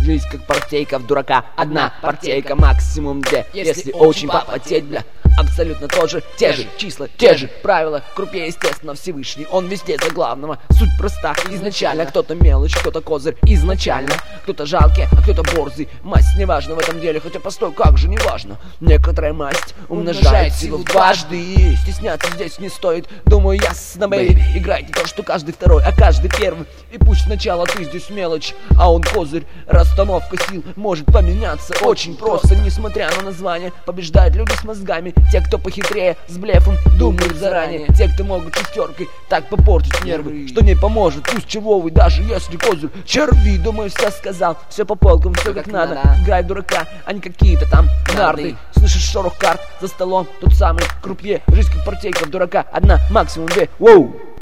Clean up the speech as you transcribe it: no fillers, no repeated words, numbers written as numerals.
Жизнь как партейка в дурака, одна партейка, максимум две. Если очень попотеть, бля, абсолютно тоже те же числа, те же правила. Крупье, естественно, Всевышний, он везде за главного. Суть проста изначально, кто-то мелочь, кто-то козырь изначально, кто-то жалкий, а кто-то борзый. Масть неважно в этом деле, хотя постой, как же неважно. Некоторая масть умножает силу дважды. Стесняться здесь не стоит, думаю, ясно, бэйби. Играйте то, что каждый второй, а каждый первый. И пусть сначала ты здесь мелочь, а он козырь. Расстановка сил может поменяться очень просто. Несмотря на название, побеждают люди с мозгами. Те, кто похитрее, с блефом, думают заранее. Те, кто могут шестеркой так попортить нервы, что не поможет, пусть чего даже если козырь черви. Думаю, все сказал, все по полкам, все как надо. Играй в дурака, а не какие-то там нарды. Слышишь шорох карт за столом, тот самый крупье. Жизнь как партейка в дурака, одна, максимум две. Воу!